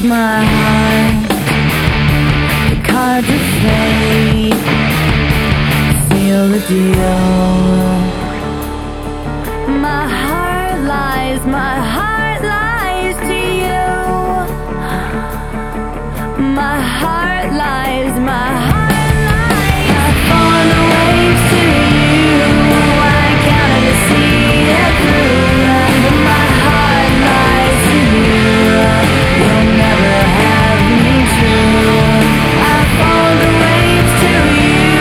my heart, the cards of fate, seal the deal. My heart lies to you. My heart lies, my heart lies. I've fallen the waves to you. I counted to see it through. My heart lies to you. You'll never have me true. I've fallen the waves to you.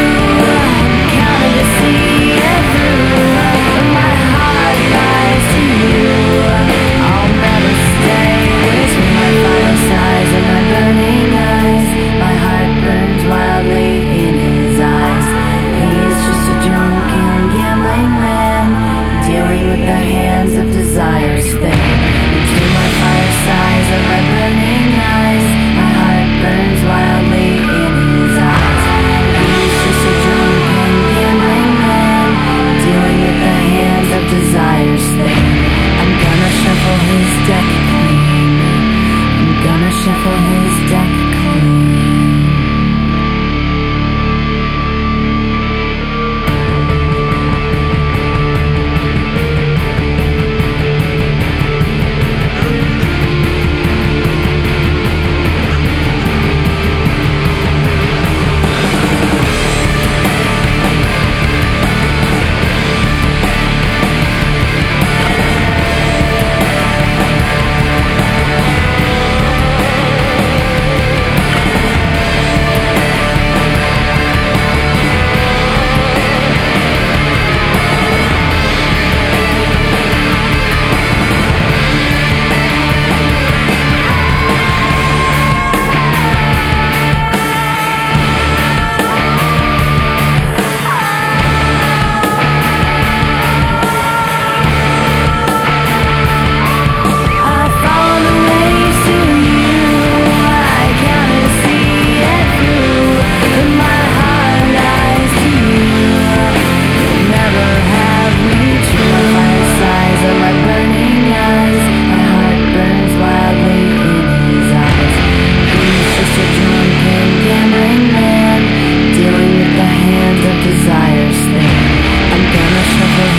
Counted to see it through. My heart lies to you. I'll never stay with my final sighs and my burning eyes. My heart burns wildly in his eyes. He's just a drunken gambling man, dealing with the hands of desire's thing. Between my firesides and my burning eyes, my heart burns wildly in his eyes. He's just a drunken gambling man, dealing with the hands of desire's thing. I'm gonna shuffle his deck clean. I'm gonna shuffle his deck clean.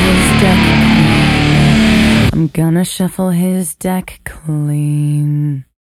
I'm gonna shuffle his deck clean.